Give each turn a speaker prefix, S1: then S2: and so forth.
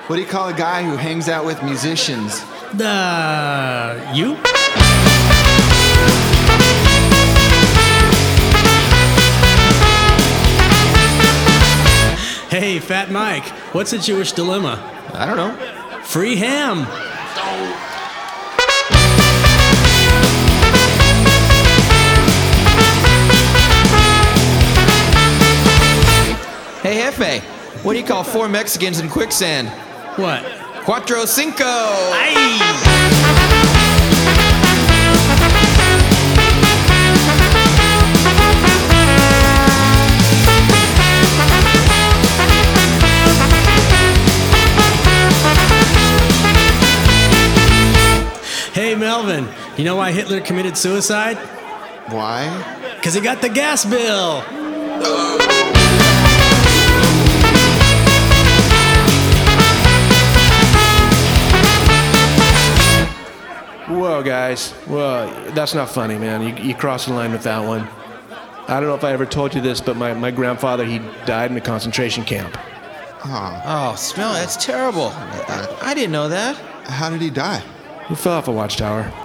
S1: What do you call a guy who hangs out with musicians?
S2: You? Hey, Fat Mike, what's a Jewish dilemma?
S1: I don't know.
S2: Free ham.
S1: Hey, Jefe, what do you call 4 Mexicans in quicksand?
S2: What?
S1: Cuatro Cinco!
S2: Hey, Melvin, you know why Hitler committed suicide?
S1: Why?
S2: 'Cause he got the gas bill.
S3: Whoa, guys. Whoa, that's not funny, man. You crossed the line with that one. I don't know if I ever told you this, but my grandfather, he died in a concentration camp.
S1: Oh, smell, that's terrible. I didn't know that. How did he die?
S3: He fell off a watchtower.